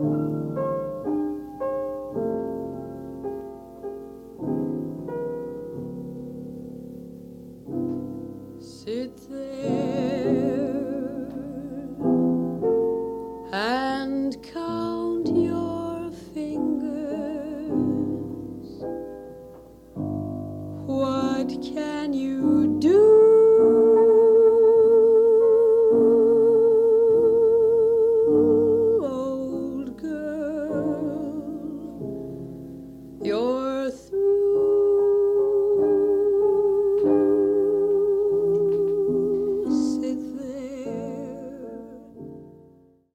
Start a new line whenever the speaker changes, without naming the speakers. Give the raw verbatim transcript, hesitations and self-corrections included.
Sit there and count your fingers. What can you